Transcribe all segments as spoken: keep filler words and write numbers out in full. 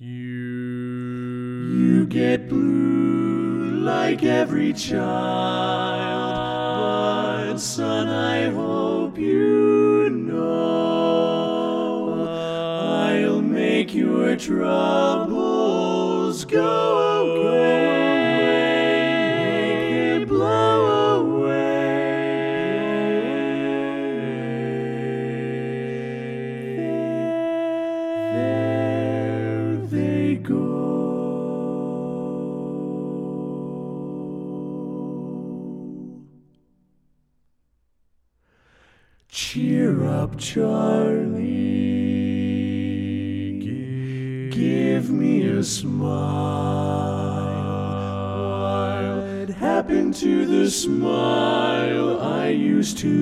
You, You get blue like every child, but son, I hope you know I'll make your troubles go away, make them blow away. There they go. Cheer up, Charlie. Give, give me a smile. What happened to the smile I used to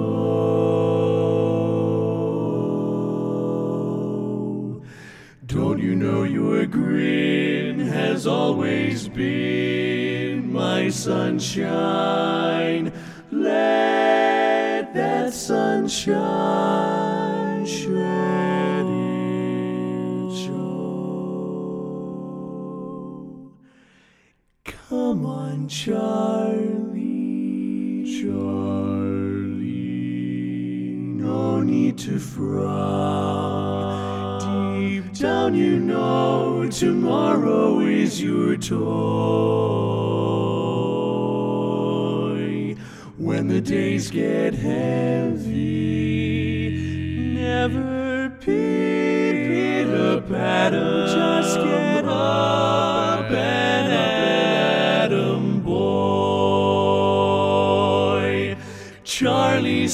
know? Don't you know your grin has always been my sunshine? Let that sunshine shed its show. Come on, Charlie, Charlie, no need to frown. Deep down you know tomorrow is your toy. When the days get heavy, never pitter-patter, just get up and at 'em, boy. Charlie,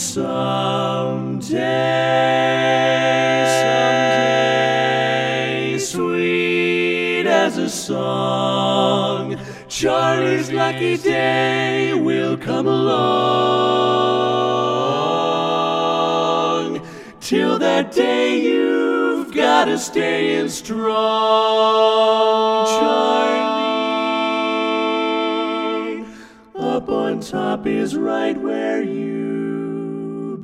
someday, someday, sweet as a song, Charlie's lucky day will come along. Till that day you've gotta stay in strong, Charlie. Up on top is right where you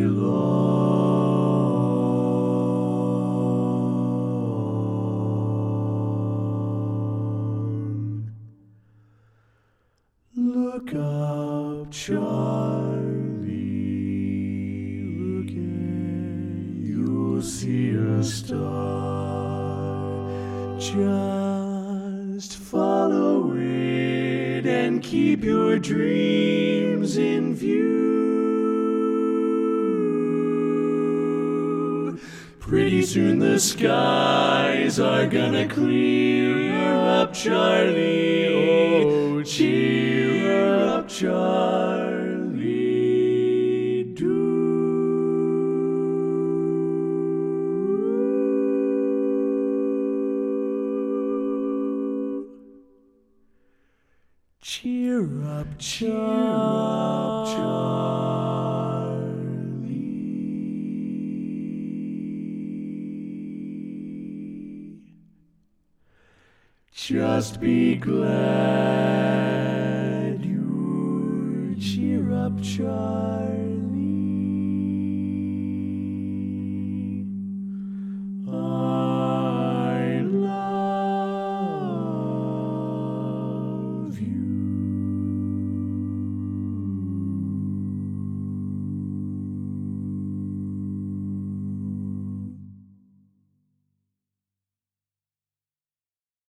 belong. Look up, Charlie, look at, you'll see a star. Just follow it and keep your dreams in view. Pretty soon the skies are gonna clear up, Charlie. Oh, cheer up, Charlie, do. Cheer up, cheer up, Charlie. Just be glad you cheer up, Charlie.